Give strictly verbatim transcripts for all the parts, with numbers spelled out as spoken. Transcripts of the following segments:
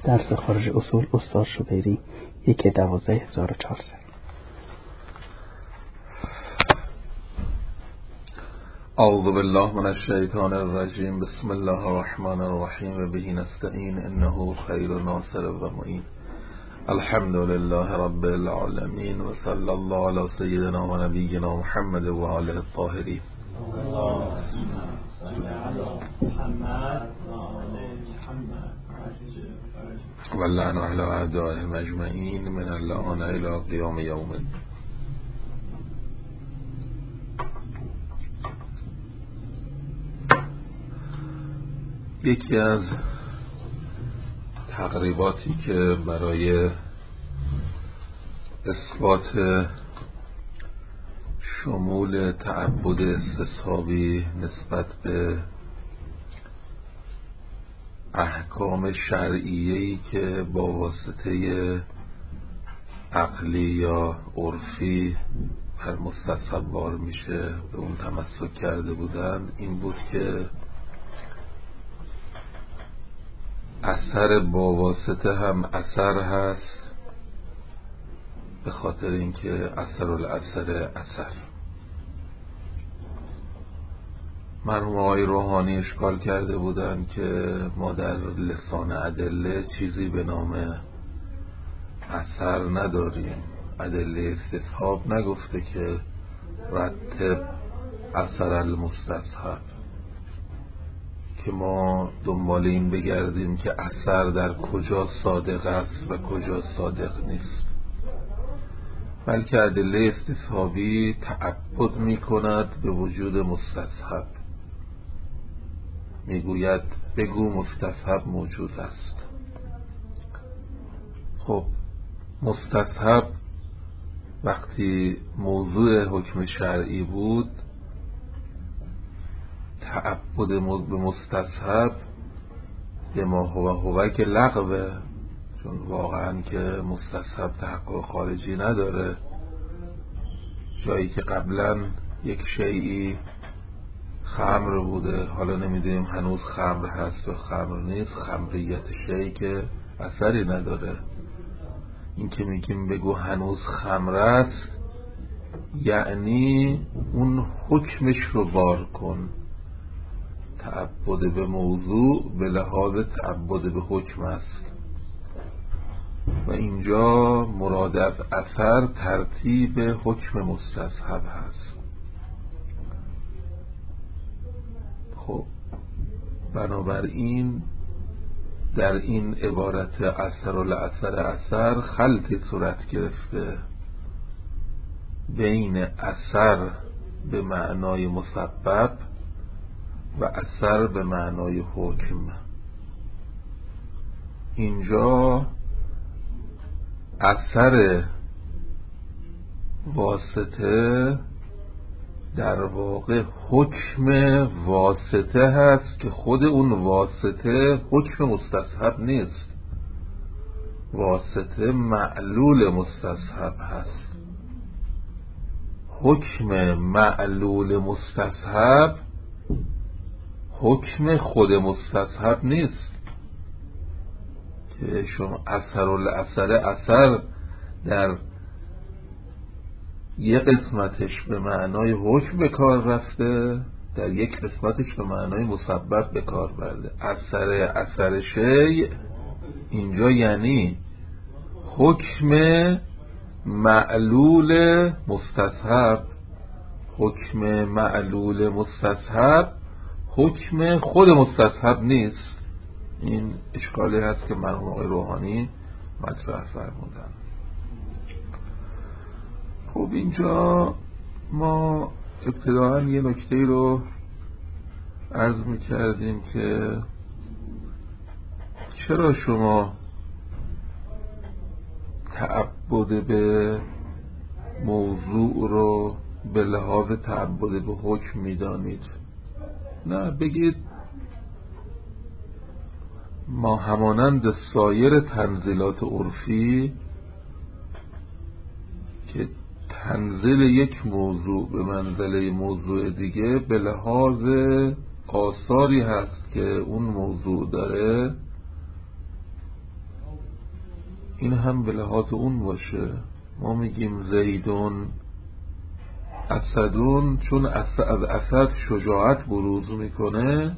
درس خارج اصول استاد شبیری یک دوازده هزار و چهارصد. اعوذ بالله من الشیطان الرجیم. بسم الله الرحمن الرحیم و به نستعین انه خیر ناصر و معین. الحمد لله رب العالمین و صلی الله علی سیدنا و نبینا محمد و آله الطاهرین. و لعن اهل اعدائهم اجمعین من اللعان الی قیام یوم الدین. یکی از تقریباتی که برای اثبات شمول تعبد استصحابی نسبت به احکام شرعیه‌ای که با واسطه عقلی یا عرفی بر مستصحب بار میشه به اون تمسک کرده بودند، این بود که اثر با واسطه هم اثر هست، به خاطر اینکه اثر الاثر اثر. مرحوم آقای روحانی اشکال کرده بودند که ما در لسان ادله چیزی به نام اثر نداریم. ادله استصحاب نگفته که رتب اثر المستصحب، که ما دنبال این بگردیم که اثر در کجا صادق است و کجا صادق نیست، بلکه ادله استصحابی تعبد می کند به وجود مستصحب. میگوید بگو مستصحب موجود است. خب مستصحب وقتی موضوع حکم شرعی بود، تعبد به مستصحب به ما هو هو که لغوه، چون واقعا که مستصحب تحقق خارجی نداره. جایی که قبلا یک شیئی خمر بوده، حالا نمیدونیم هنوز خمر هست و خمر نیست، خمریت شیئی که اثری نداره. این که میگیم بگو هنوز خمر است، یعنی اون حکمش رو بار کن. تعبد به موضوع به لحاظ تعبد به حکم است و اینجا مراد از اثر ترتیب حکم مستصحب هست. خب بنابراین در این عبارت اثر و لأثر اثر خلطی صورت گرفته بین اثر به معنای مسبب و اثر به معنای حکم. اینجا اثر واسطه در واقع حکم واسطه هست که خود اون واسطه حکم مستصحب نیست. واسطه معلول مستصحب هست. حکم معلول مستصحب حکم خود مستصحب نیست، که شما اثر و اثر اثر در یک قسمتش به معنای حکم به کار رفته، در یک قسمتش به معنای مسبب به کار برده. اثر اثر شیء اینجا یعنی حکم معلول مستصحب. حکم معلول مستصحب حکم خود مستصحب نیست. این اشکالی هست که مرحوم آقای روحانی مطرح فرمودن. خب اینجا ما ابتداء یه نکته رو عرض می‌کردیم که چرا شما تعبد به موضوع رو به لحاظ تعبد به حکم می‌دانید؟ نه، بگید ما همانند سایر تنزیلات عرفی که تنزیل یک موضوع به منزله موضوع دیگه به لحاظ آثاری هست که اون موضوع داره، این هم به لحاظ اون باشه. ما میگیم زیدون اسدون چون از اسد شجاعت بروز میکنه،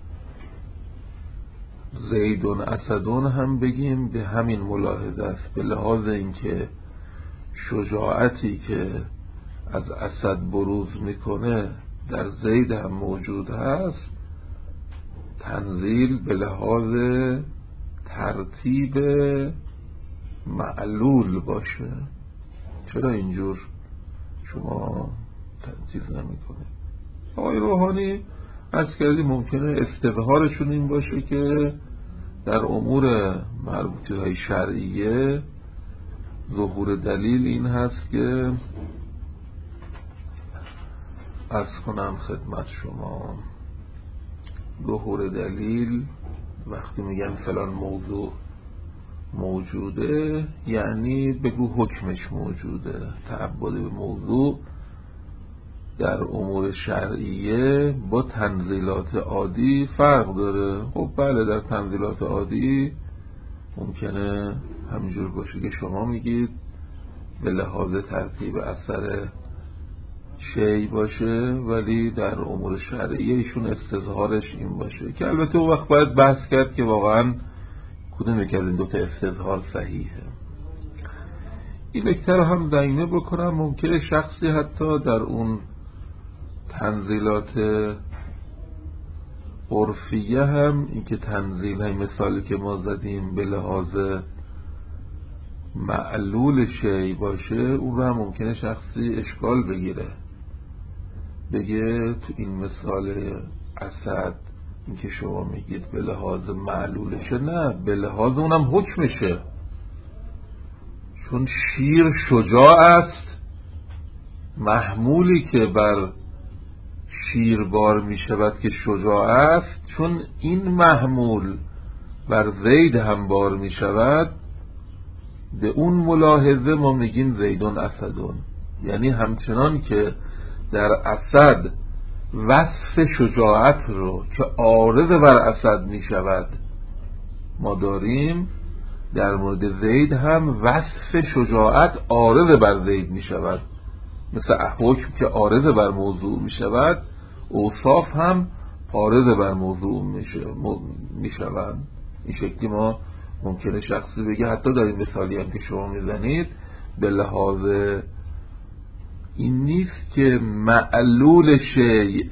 زیدون اسدون هم بگیم به همین ملاحظه است، به لحاظ اینکه شجاعتی که از اسد بروز میکنه در زید هم موجود هست، تنزیل به لحاظ ترتیب معلول باشه. چرا اینجور شما تنزیل نمی کنید؟ آقای روحانی از کردی ممکنه استظهارشون این باشه که در امور مربوطه های شرعیه ظهور دلیل این هست که عرض کنم خدمت شما، ظهور دلیل وقتی میگن فلان موضوع موجوده یعنی بگو حکمش موجوده. تعبد به موضوع در امور شرعیه با تنزیلات عادی فرق داره. خب بله، در تنزیلات عادی ممکنه همینجور باشه که شما میگید به لحاظ ترتیب اثر شی باشه، ولی در امور شرعیه ایشون استظهارش این باشه که البته اون وقت باید بحث کرد که واقعا کدوم یک از این دوتا استظهار صحیحه. این نکته رو هم دایمه بکنم، ممکنه شخصی حتی در اون تنزیلات عرفیه هم این که تنزیل های مثالی که ما زدیم به لحاظ معلول شی باشه، اون رو هم ممکنه شخصی اشکال بگیره، بگه تو این مثال اسد این که شما میگید به لحاظ معلولشه، نه، به لحاظ اونم حکمشه، چون شیر شجاع است، محمولی که بر شیر بار میشود که شجاع است، چون این محمول بر زید هم بار میشود، به اون ملاحظه ما میگیم زیدون اسدون. یعنی همچنان که در اسد وصف شجاعت رو که عارض بر اسد میشود ما داریم، در مورد زید هم وصف شجاعت عارض بر زید میشود. مثل حکم که عارض بر موضوع میشود، اوصاف هم عارض بر موضوع میشود. این شکلی ما ممکنه شخصی بگه حتی در این مثالی هم که شما میزنید به لحاظ این نیست که معلول شیء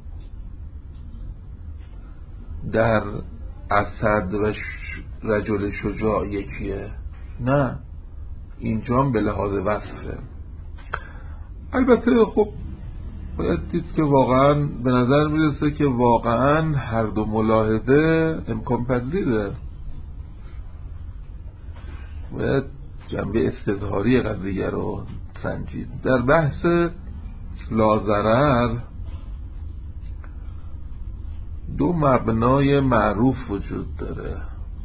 در اسد و رجل شجاع یکیه، نه، اینجا هم به لحاظ وصفه. البته خب باید دید که واقعا به نظر میرسه که واقعا هر دو ملاحظه امکان پذیره. باید جنبه استظهاری قضیه رو سنجید. در بحث لاضرر دو مبنای معروف وجود داره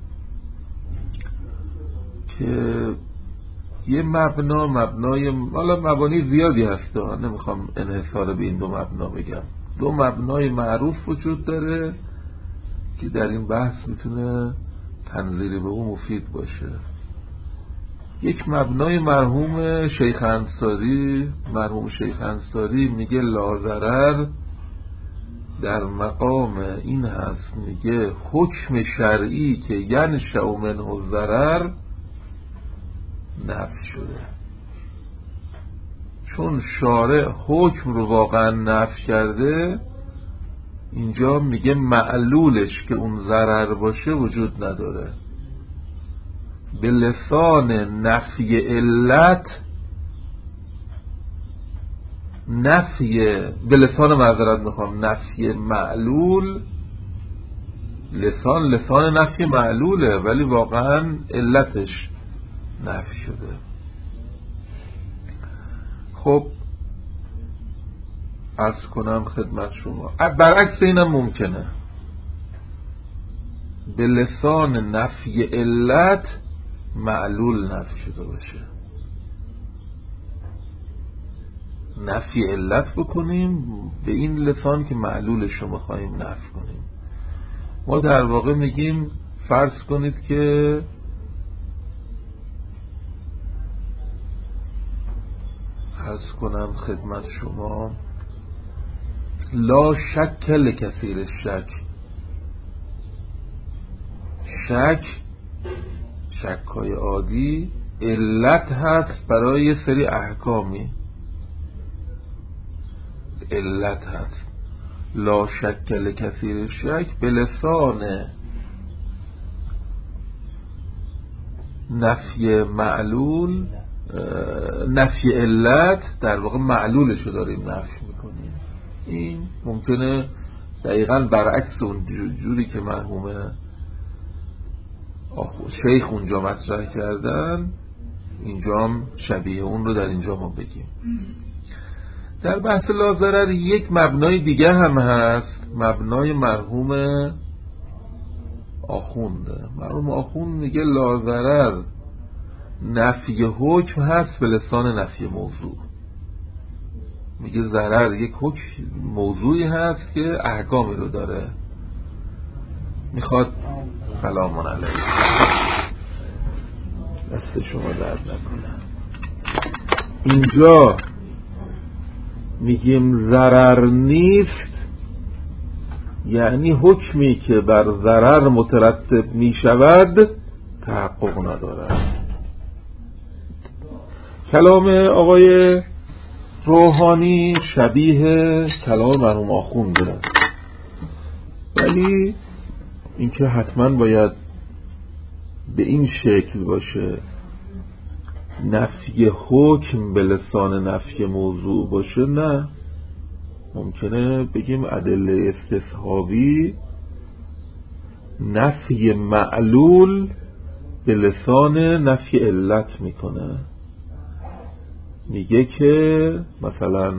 که یه مبنا مبنای حالا مبانی زیادی هست، نمیخوام انحصار به این دو مبنا بگم. دو مبنای معروف وجود داره که در این بحث میتونه تنظیری به اون مفید باشه. یک مبنای مرحوم شیخ انصاری مرحوم شیخ انصاری میگه لاضرر در مقام این هست، میگه حکم شرعی که ینشأ منه الضرر نفی شده، چون شارع حکم رو واقعا نفی کرده، اینجا میگه معلولش که اون ضرر باشه وجود نداره. به لسان نفی علت نفی به لسان معذرت میخوام نفی معلول، لسان لسان نفی معلوله ولی واقعا علتش نفی شده. خب عرض کنم خدمت شما برعکس اینم ممکنه، به لسان نفی علت معلول نفی شده باشه. نفی علت بکنیم به این لسان که معلولش رو میخواییم نفی کنیم. ما در واقع میگیم فرض کنید که عرض کنم خدمت شما لا شک لکثیر شک. شک شک‌های عادی علت هست برای یه سری احکامی، علت هست. لا شک لکثیر شک به لسان نفی معلول، نفی علت در واقع معلولش رو داریم نفی میکنیم. این ممکنه دقیقاً برعکس اون جوری که مرحوم شیخ اونجا مطرح کردن اینجا هم شبیه اون رو در اینجا ما بگیم. در بحث لا ضرر یک مبنای دیگه هم هست، مبنای مرحوم آخوند. مرحوم آخوند میگه لا ضرر نفی حکم هست به لسان نفی موضوع. میگه ضرر یک حکم موضوعی هست که احکامی رو داره. میخواد سلام علیکم دست شما درد نکنه. اینجا میگیم ضرر نیست، یعنی حکمی که بر ضرر مترتب میشود تحقق ندارد. کلام آقای روحانی شبیه کلام مرحوم آخونده، ولی اینکه حتما باید به این شکل باشه نفی حکم به لسان نفی موضوع باشه، نه. ممکنه بگیم ادله استصحابی نفی معلول به لسان نفی علت میکنه. میگه که مثلا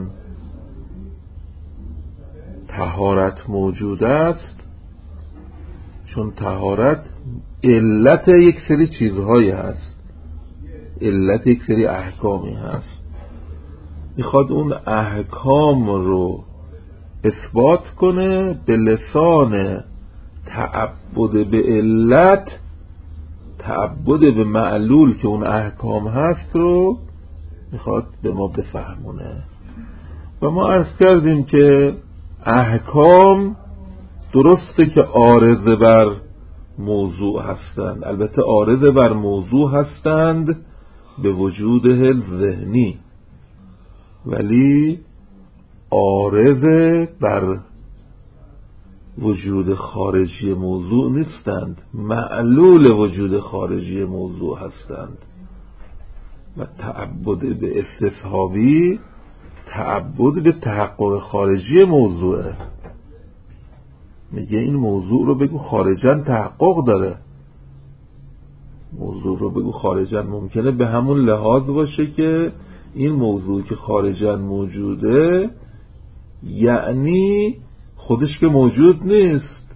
طهارت موجود است چون طهارت علت یک سری چیزهایی هست، علت یک سری احکامی هست. میخواد اون احکام رو اثبات کنه به لسان تعبد به علت، تعبد به معلول که اون احکام هست رو میخواد به ما بفهمونه. و ما عرض کردیم که احکام درسته که عارضه بر موضوع هستند، البته عارضه بر موضوع هستند به وجوده ذهنی، ولی عارضه بر وجود خارجی موضوع نیستند، معلول وجود خارجی موضوع هستند. و تعبد به استصحابی تعبد به تحقق خارجی موضوعه. میگه این موضوع رو بگو خارجاً تحقق داره، موضوع رو بگو خارجاً. ممکنه به همون لحاظ باشه که این موضوع که خارجاً موجوده یعنی خودش که موجود نیست،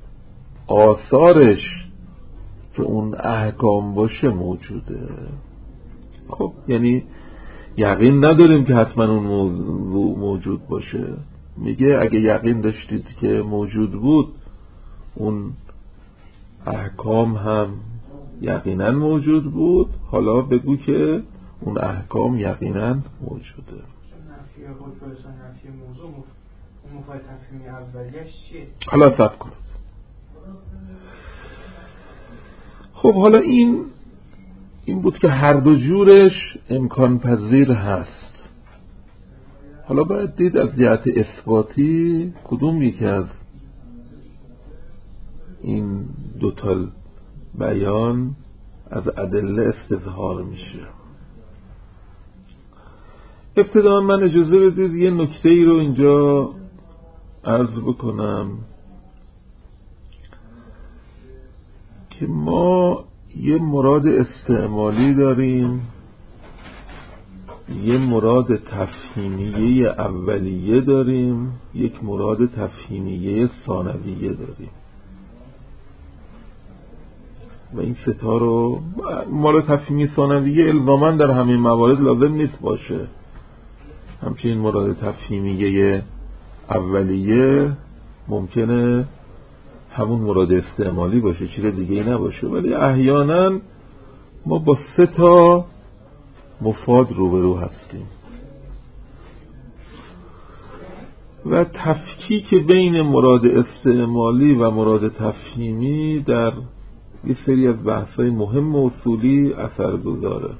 آثارش که اون احکام باشه موجوده. خب یعنی یقین نداریم که حتما اون موضوع موجود باشه. میگه اگه یقین داشتید که موجود بود اون احکام هم یقینا موجود بود، حالا بگو که اون احکام یقینا موجوده. نفی حکم لسان نفی موضوع مفاد تفهیمی اولیش چیه؟ حالا صبر کنید. خب حالا این این بود که هر دو جورش امکان پذیر هست. حالا باید دید از جهت اثباتی کدوم یکی از این دوتا بیان از ادله استظهار میشه. ابتدا من اجازه بدید یه نکته ای رو اینجا عرض بکنم که ما یه مراد استعمالی داریم، یه مراد تفهیمیه اولیه داریم، یک مراد تفهیمیه ثانویه داریم. و این ستا رو مراد تفهیمی ثانویه الزاماً در همه موارد لازم نیست باشه. همچنین مراد تفهیمیه اولیه ممکنه همون مراد استعمالی باشه، چیز دیگه ای نباشه، ولی احیانا ما با سه تا مفاد روبرو هستیم. و تفکیک بین مراد استعمالی و مراد تفهیمی در یه سری از بحث‌های مهم و اصولی اثر گذاره.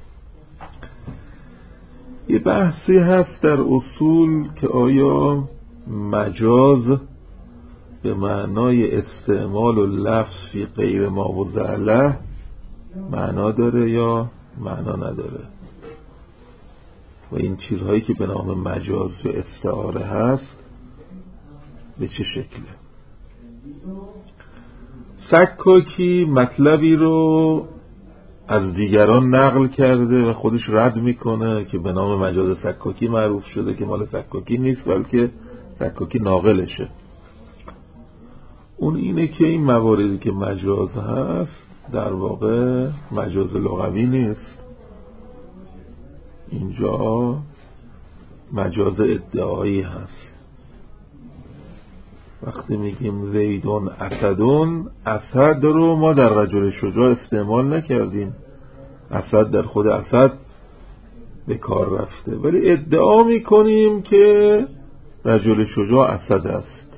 یه بحثی هست در اصول که آیا مجاز به معنای استعمال و لفظ فی غیر ما وضع له معنا داره یا معنا نداره، و این چیزهایی که به نام مجاز و استعاره هست به چه شکله. سکاکی مطلبی رو از دیگران نقل کرده و خودش رد میکنه که به نام مجاز سکاکی معروف شده که مال سکاکی نیست بلکه سکاکی ناقلشه. اون اینه که این مواردی که مجاز هست در واقع مجاز لغوی نیست، اینجا مجاز ادعایی هست. وقتی میگیم زیدون اسدون، اسد رو ما در رجل شجاع استعمال نکردیم، اسد در خود اسد به کار رفته، ولی ادعا میکنیم که رجل شجاع اسد است.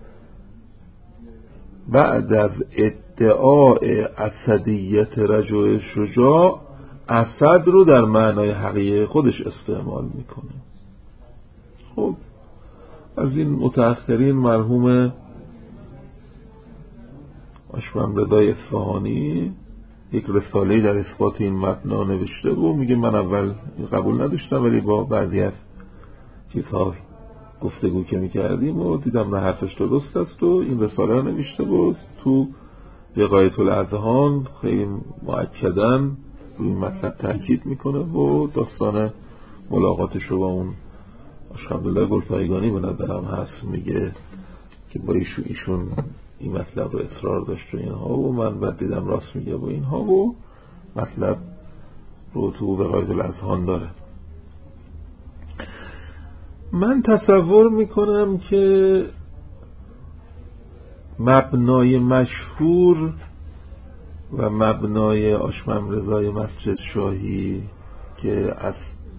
بعد از ادعای اسدیت رجل شجاع اسد رو در معنای حقیقی خودش استعمال میکنیم. خب از این متأخرین مرحوم آشممرضای اصفهانی یک رساله در اثبات این مبنا نوشته و میگه من اول قبول نداشتم ولی با بعضی از چیزها گفتگو که میکردیم و دیدم نه حرفش درست است و این رساله رو نوشته بود. تو وقایت الاذهان خیلی مؤکداً روی این مطلب تاکید میکنه و داستان ملاقاتش رو با اون الحمدلله گلپایگانی به نظرم هست، میگه که با ایشون ایشون این مطلب رو اصرار داشت و اینها و من بعد دیدم راست میگه و اینها و مطلب رو تو وقایت الاذهان داره. من تصور میکنم که مبنای مشهور و مبنای آشممرضای مسجد شاهی که از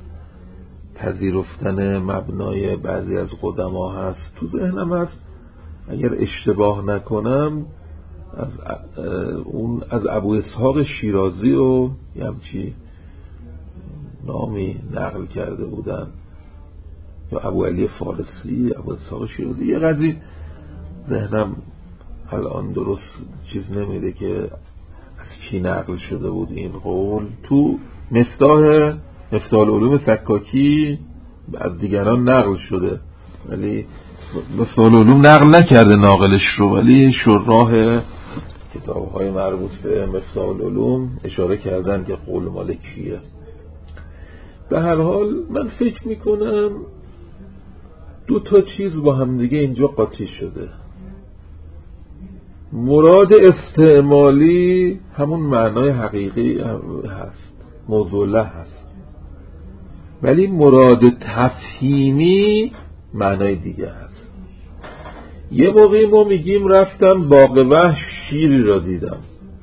پذیرفتن مبنای بعضی از قدما هست تو ذهنم هست، اگر اشتباه نکنم از اون از ابو اسحاق شیرازی و یه همچی نامی نقل کرده بودن، یا ابو علی فارسی، ابو اسحاق شیرازی، یه قضیه ذهنم الان درست چیز نمیده که از کی نقل شده بود این قول. تو مفتاح مفتاح العلوم سکاکی از دیگران نقل شده ولی مفتاح العلوم نقل نکرده ناقلش رو، ولی شراح کتاب‌های مربوط به مفتاح العلوم اشاره کردن که قول مال کیه. به هر حال من فکر میکنم دو تا چیز با هم دیگه اینجا قاطی شده. مراد استعمالی همون معنای حقیقی هست، موضوع له هست، ولی مراد تفهیمی معنای دیگه هست. یه موقعی ما میگیم رفتم باغ وحش شیری را دیدم،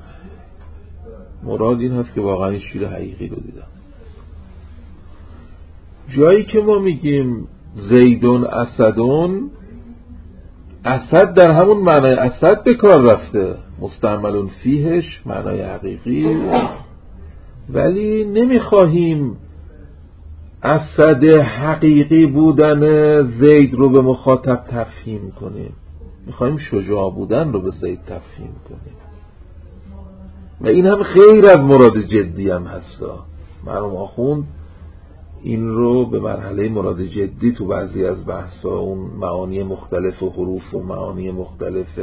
مراد این هست که واقعا این شیر حقیقی رو دیدم. جایی که ما میگیم زیدون اسدون، اسد در همون معنای اسد به کار رفته، مستعملون فیهش معنای حقیقی، ولی نمیخواهیم اسد حقیقی بودن زید رو به مخاطب تفهیم کنیم، میخواهیم شجاع بودن رو به زید تفهیم کنیم و این هم خیر از مراد جدی هم هستا. مرحوم آخوند این رو به مرحله مراد جدی تو بعضی از بحثا اون معانی مختلف و حروف و معانی مختلف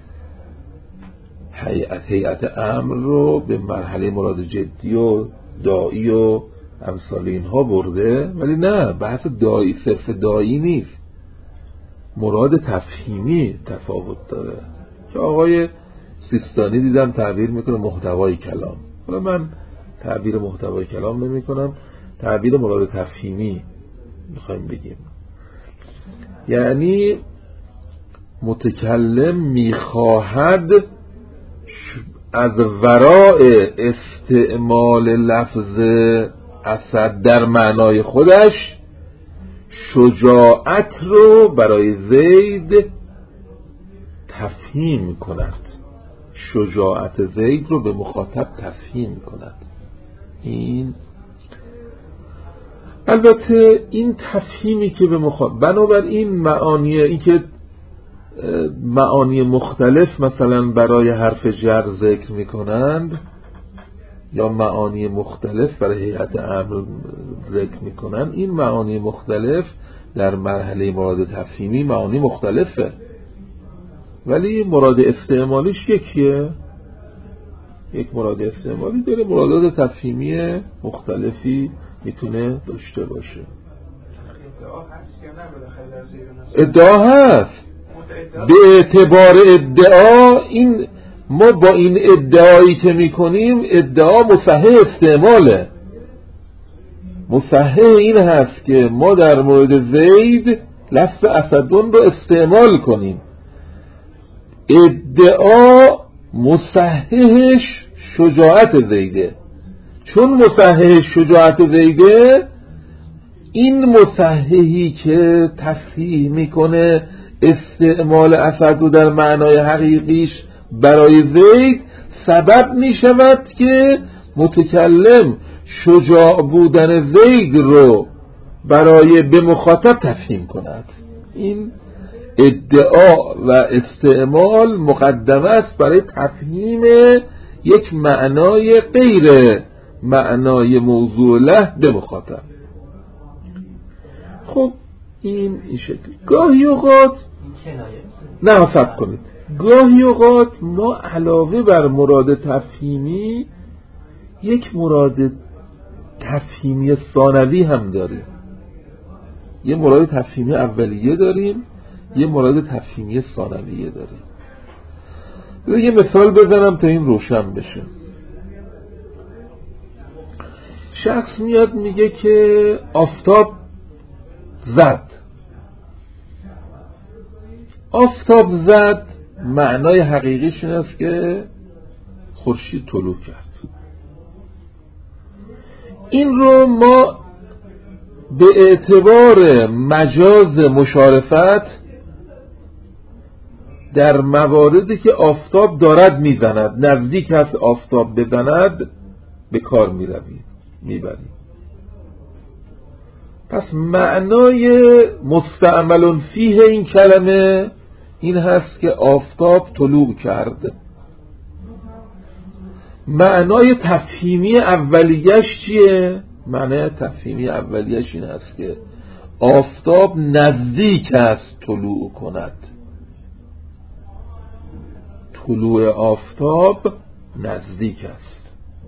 هیئت هیئت امر رو به مرحله مراد جدی و دائی و امثال اینها برده، ولی نه، بحث دائی صرف دائی نیست، مراد تفهیمی تفاوت داره که آقای سیستانی دیدم تعبیر میکنه محتوای کلام. حالا من تعبیر محتوای کلام نمی کنم، تعبیر مراد تفهیمی میخوایم بگیم، یعنی متکلم میخواهد از وراء استعمال لفظ اسد در معنای خودش شجاعت رو برای زید تفهیم کند، شجاعت زید رو به مخاطب تفهیم کند. این البته این تفهیمی که به مخاطب، بنابراین معانی، این که معانی مختلف مثلا برای حرف جر ذکر میکنند یا معانی مختلف برای هیئت امر ذکر میکنند، این معانی مختلف در مرحله مراد تفهیمی معانی مختلفه، ولی مراد استعمالیش یکیه. یک مراد استعمالی داره، مرادات تفهیمی مختلفی میتونه داشته باشه. ادعا هست. به اعتبار ادعا، این ما با این ادعایی که میکنیم ادعا مصحح استعماله. مصحح این هست که ما در مورد زید لفظ اسدون رو استعمال کنیم. ادعا مصححش شجاعت زیده، چون مصححش شجاعت زیده، این مصححی که تصحیح میکنه استعمال اسد رو در معنای حقیقیش برای زید، سبب میشود که متکلم شجاع بودن زید رو برای به مخاطب تفهیم کند. این ادعا و استعمال مقدمه است برای تفهیم یک معنای غیر معنای موضوع له به مخاطب. خب این این شکل. گاهی اوقات نه صبر کنید، گاهی اوقات ما علاوه بر مراد تفهیمی یک مراد تفهیمی ثانوی هم داریم. یه مراد تفهیمی اولیه داریم، یه مراد تفهیمی ثانویه داریم. یه مثال بزنم تا این روشن بشه. شخص میاد میگه که آفتاب زد. آفتاب زد معنای حقیقیش این است که خورشید طلوع کرد. این رو ما به اعتبار مجاز مشارفت در مواردی که آفتاب دارد میزند، نزدیک است آفتاب بزند، به کار میرویم میبریم. پس معنای مستعمل فیه این کلمه این هست که آفتاب طلوع کرد. معنای تفهیمی اولیش چیه؟ معنای تفهیمی اولیش این هست که آفتاب نزدیک است طلوع کند. طلوع آفتاب نزدیک است.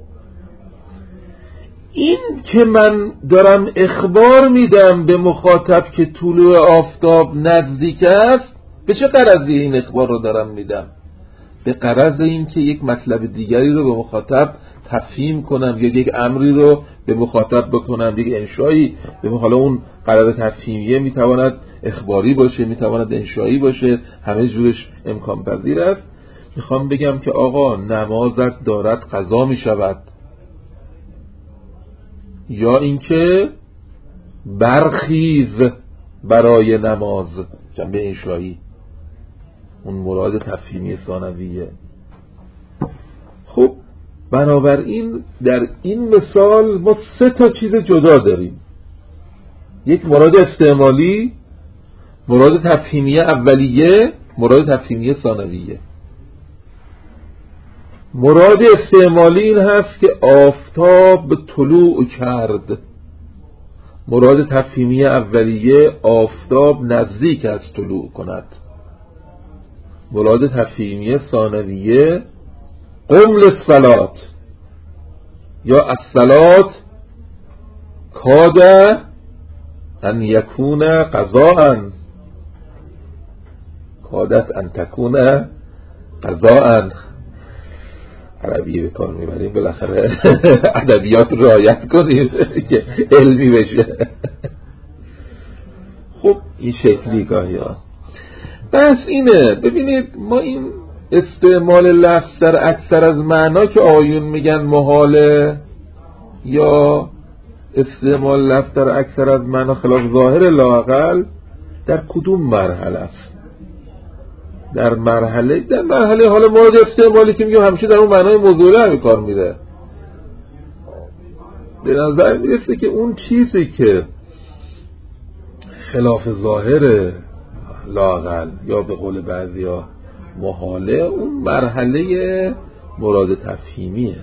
این که من دارم اخبار میدم به مخاطب که طلوع آفتاب نزدیک است، به چه غرضی این اخبار رو دارم میدم؟ به غرض این که یک مطلب دیگری رو به مخاطب تفهیم کنم یا یک امری رو به مخاطب بکنم، یک انشایی. به حالا اون غرض تفهیمیه میتواند اخباری باشه، میتواند انشایی باشه، همه جورش امکان پذیر است. میخوام بگم که آقا نمازت دارد قضا میشود، یا اینکه برخیز برای نماز، جنبه انشایی، اون مراد تفهیمی ثانویه. خب بنابراین در این مثال ما سه تا چیز جدا داریم. یک مراد استعمالی، مراد تفهیمی اولیه، مراد تفهیمی ثانویه. مراد استعمالی این هست که آفتاب طلوع کرد. مراد تفهیمی اولیه آفتاب نزدیک است طلوع کند. مراد تفهیمی ثانویه قم للصلاة یا الصلاة کاد ان یکون قضاء، کادت ان تکون قضاء. عربی به کار میبریم، بالاخره ادبیات رو رعایت کنیم که علمی بشه. خب این شکلی گاهی ها بس اینه. ببینید ما این استعمال لفظ در اکثر از معنا که آیون میگن محاله یا استعمال لفظ در اکثر از معنا خلاف ظاهر لااقل در کدوم مرحله است؟ در مرحله در مرحله حالا مورد استعمالی که میگم همیشه در اون معنای موضوعی به کار میره. به نظر میرسه که اون چیزی که خلاف ظاهر لااقل یا به قول بعضیا محاله، اون مرحله مراد تفهیمیه،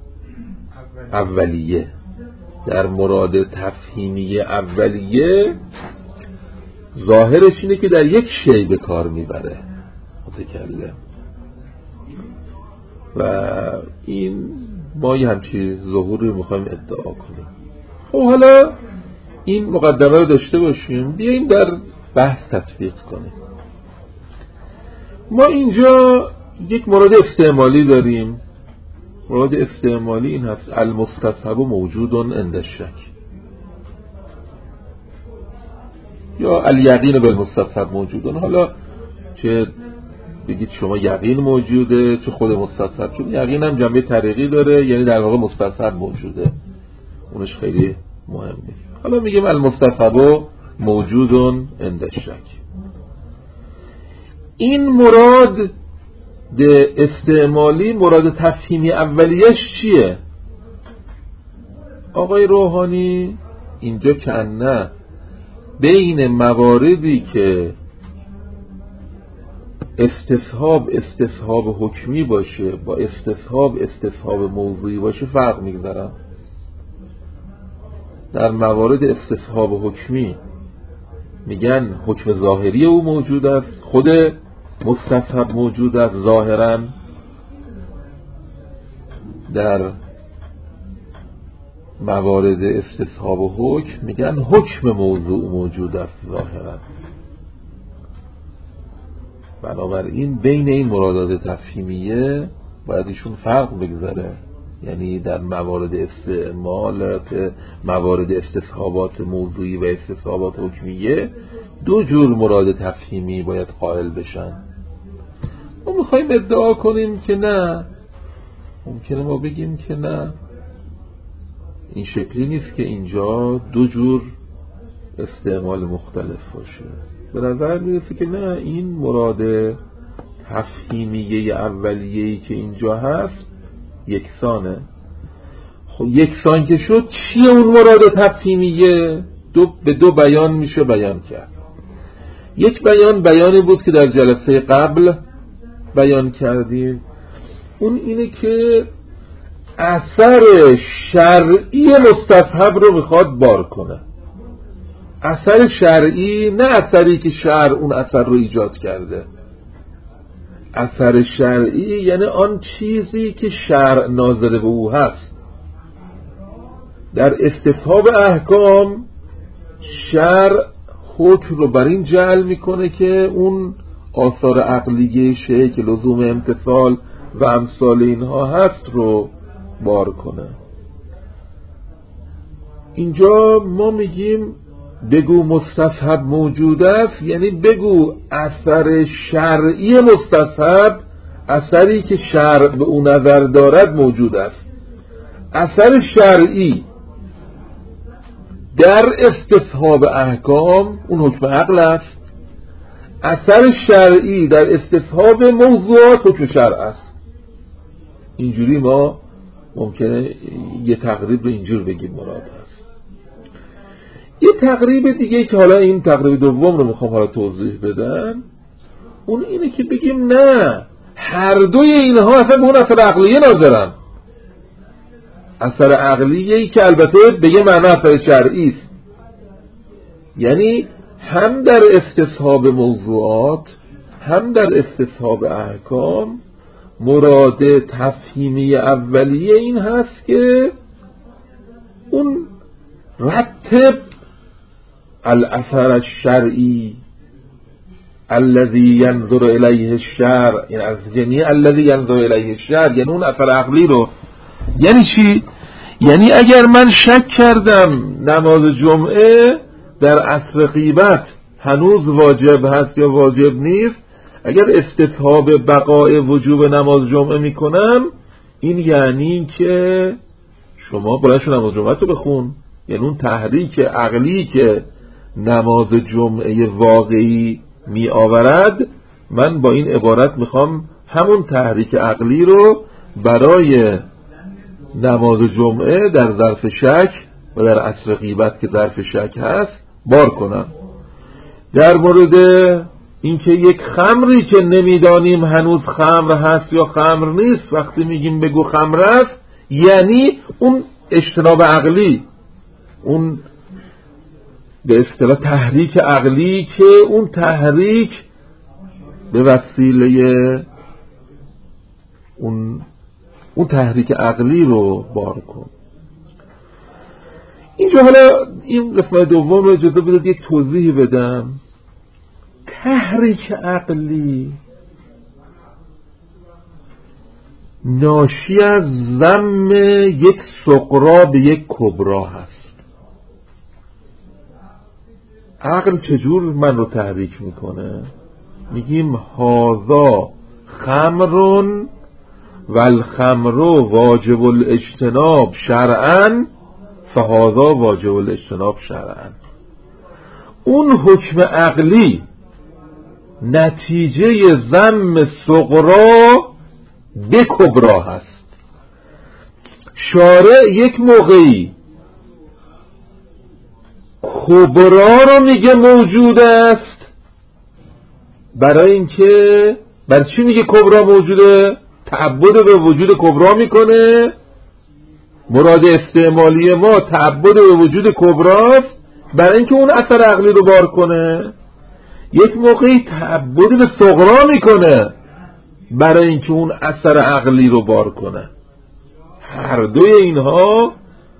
اولیه. در مراد تفهیمی اولیه ظاهرش اینه که در یک شی به کار میبره متکلم و این ما یه همچی ظهوری میخوایم ادعا کنیم. خب حالا این مقدمه رو داشته باشیم، بیاییم در بحث تطبیق کنیم. ما اینجا یک مورد استعمالی داریم. مورد استعمالی این هست: المستصحب موجود عند الشک، یا الیقین بالمستصحب موجود. حالا چه بگید شما یقین موجوده چه خود مستصحب، چون یقین هم جنبه طریقی داره، یعنی در واقع مستصحب موجوده، اونش خیلی مهم نیست. حالا میگیم المستصحب موجود عند الشک. این مراد ده استعمالی، مراد تفهیمی اولیش چیه؟ آقای روحانی اینجا کنه بین مواردی که استصحاب استصحاب حکمی باشه با استصحاب استصحاب موضوعی باشه فرق میگذارم. در موارد استصحاب حکمی میگن حکم ظاهری او موجود است، خود مستصحب موجود است ظاهرا. در موارد استصحاب و حکم میگن حکم موضوع موجود است ظاهرا. بنابراین بین این مرادات تفهیمیه باید ایشون فرق بگذاره، یعنی در موارد استعمالات موارد استصحابات موضوعی و استصحابات حکمیه دو جور مراد تفهیمی باید قائل بشن. ما میخواییم ادعا کنیم که نه، ممکنه ما بگیم که نه، این شکلی نیست که اینجا دو جور استعمال مختلف باشه. به نظر میرسه که نه، این مراد تفهیمیه اولیه‌ای که اینجا هست یکسانه. خب یکسان که شد چیه اون مراد تفهیمیه؟ دو به دو بیان میشه بیان کرد. یک بیان بیانی بود که در جلسه قبل بیان کردیم، اون اینه که اثر شرعی مستصحب رو میخواد بار کنه. اثر شرعی، نه اثری که شرع اون اثر رو ایجاد کرده. اثر شرعی یعنی آن چیزی که شرع ناظر به او هست. در استصحاب احکام شرع حکم رو بر این جعل میکنه که اون آثار عقلیه شیء که لزوم امتثال و امثال اینها هست رو بار کنه. اینجا ما میگیم بگو مستصحب موجود است، یعنی بگو اثر شرعی مستصحب، اثری که شرع به اون نظر دارد موجود است. اثر شرعی در استصحاب احکام اون حکم عقل است، اثر شرعی در استصحاب موضوعات حکم شرع است. اینجوری ما ممکنه یه تقریب رو اینجور بگیم مراد است. یه تقریب دیگه که حالا این تقریب دوم رو میخوام حالا توضیح بدم، اون اینه که بگیم نه، هر دوی اینها اصلا به اون اثر عقلیه ناظرن. اثر عقلیه‌ای که البته به یه معنی اثر شرعی است، یعنی هم در استصحاب موضوعات هم در استصحاب احکام مراد تفهیمی اولیه این هست که اون رتب الاثر الشرعی الذي ينظر الیه الشرع، یعنی الذي ينظر الیه الشرع، یعنی اون اثر عقلی رو. یعنی چی؟ یعنی اگر من شک کردم نماز جمعه در عصر غیبت هنوز واجب هست یا واجب نیست، اگر استصحاب بقای وجوب نماز جمعه میکنم، این یعنی که شما باید نماز جمعه رو بخون، یعنی اون تحریک عقلی که نماز جمعه واقعی می آورد، من با این عبارت میخوام همون تحریک عقلی رو برای نماز جمعه در ظرف شک و در عصر غیبت که ظرف شک هست بار کنم. در مورد اینکه یک خمری که نمیدانیم هنوز خمر هست یا خمر نیست، وقتی میگیم بگو خمر است، یعنی اون اجتناب عقلی، اون به اصطلاح تحریک عقلی که اون تحریک به وسیله اون اون تحریک عقلی رو بار کن. اینجا حالا این قسمت دوم رو اجازه بدید یک توضیح بدم. تحریک عقلی ناشی از ضم یک صغرا به یک کبرا هست. عقل چجور من رو تحریک میکنه؟ میگیم هذا خمرون والخمر واجب الاجتناب شرعا فهذا واجب الاجتناب شرعا. اون حکم عقلی نتیجه ضم صغرا به کبرا هست. شارع یک موقعی کبرا رو میگه موجود است، برای اینکه برای چی میگه کبرا موجوده؟ تعبد به وجود کبرا میکنه. مراد استعمالی ما تعبد به وجود کبراست برای اینکه اون اثر عقلی رو بار کنه. یک موقعی تعبد به صغرا میکنه برای اینکه اون اثر عقلی رو بار کنه. هر دوی اینها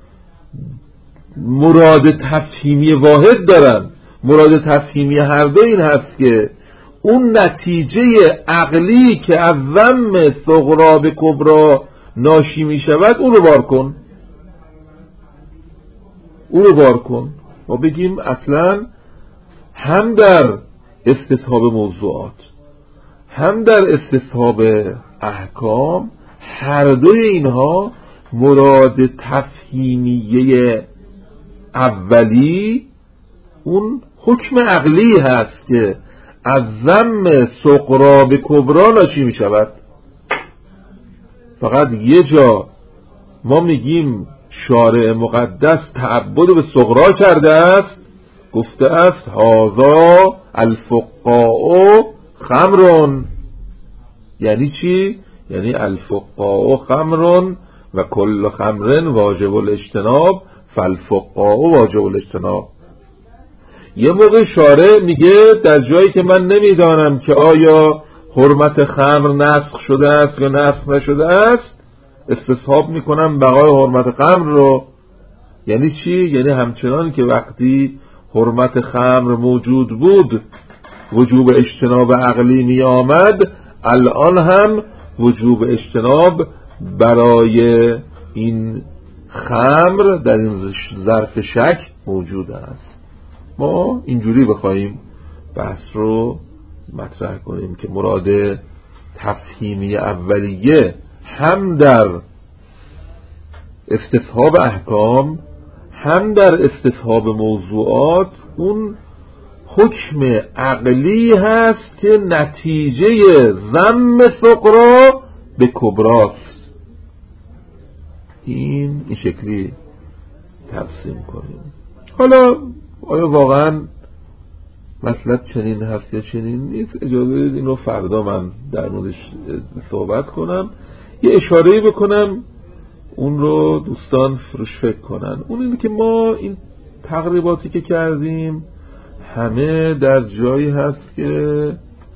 مراد تفهیمی واحد دارن. مراد تفهیمی هر دو این هست که اون نتیجه عقلی که از ضم صغرا به کبرا ناشی می شود اون رو بار کن، اون رو بار کن. ما بگیم اصلا هم در استصحاب موضوعات هم در استصحاب احکام هر دوی اینها مراد تفهیمیه اولی اون حکم عقلی هست که از ضم صغرا به کبرا ناشی می شود. فقط یه جا ما میگیم شارع مقدس تعبد به صغرا کرده است، گفته است هذا الفقاء خمرون. یعنی چی؟ یعنی الفقاء خمرون و کل خمرن واجب الاجتناب فالفقاء واجب الاجتناب. یه موقع شارع میگه در جایی که من نمیدانم که آیا حرمت خمر نسخ شده است یا نسخ نشده است، استصحاب میکنم بقای حرمت خمر رو. یعنی چی؟ یعنی همچنان که وقتی حرمت خمر موجود بود وجوب اجتناب عقلی می آمد، الان هم وجوب اجتناب برای این خمر در این ظرف شک موجود است. ما اینجوری بخوایم بحث رو مطرح کنیم که مراد تفهیمی اولیه هم در استصحاب احکام هم در استصحاب موضوعات اون حکم عقلی هست که نتیجه ضم صغرا به کبراست. این این شکلی ترسیم کنیم. حالا آیا واقعا مطلب چنین هست یا چنین نیست؟ اجازه بدید این رو فردا من در موردش صحبت کنم، یه اشاره‌ای بکنم اون رو دوستان فروش فکر کنن. اون اینه که ما این تقریباتی که کردیم همه در جایی هست که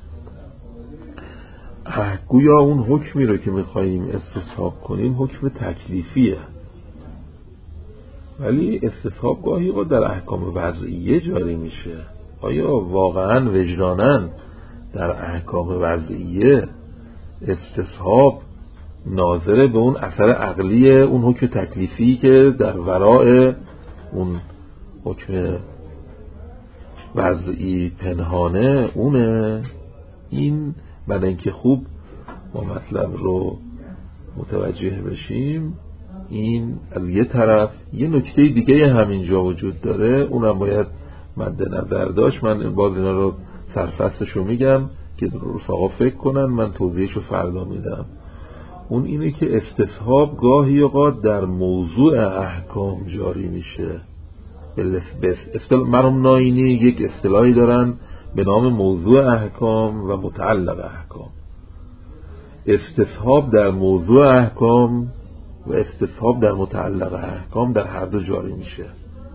گویا اون حکمی رو که میخواییم استصحاب کنیم حکم تکلیفیه، ولی استصحاب گاهی با در احکام وضعیه جاری میشه. آیا واقعا وجدانن در احکام وضعیه استصحاب ناظر به اون اثر عقلی اون حکم تکلیفی که در ورای اون حکم وضعی پنهانه اونه؟ این برای اینکه خوب ما مطلب رو متوجه بشیم این از یه طرف. یه نکته دیگه همینجا وجود داره، اونم باید مد نظر داشت. من باز اینا رو سرفصلشو میگم که رفقا فکر کنن، من توضیحشو فردا میدم. اون اینه که استصحاب گاهی اوقات در موضوع احکام جاری میشه. اصطلاح مرحوم ناینی یک اصطلاحی دارن به نام موضوع احکام و متعلق احکام. استصحاب در موضوع احکام و استصحاب در متعلق احکام در هر دو جاری میشه.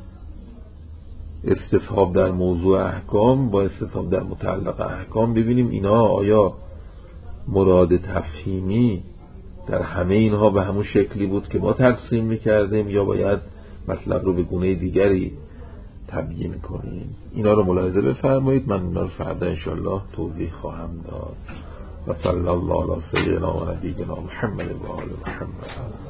استصحاب در موضوع احکام با استصحاب در متعلق احکام، ببینیم اینا آیا مراد تفهیمی در همه اینها به همون شکلی بود که ما ترسیم میکردیم یا باید مطلب رو به گونه دیگری تبیین کنیم. اینا رو ملاحظه بفرمایید، من اینا رو فردا انشالله توضیح خواهم داد. و صلی الله علی سیدنا و نبینا محمد و آل محمد.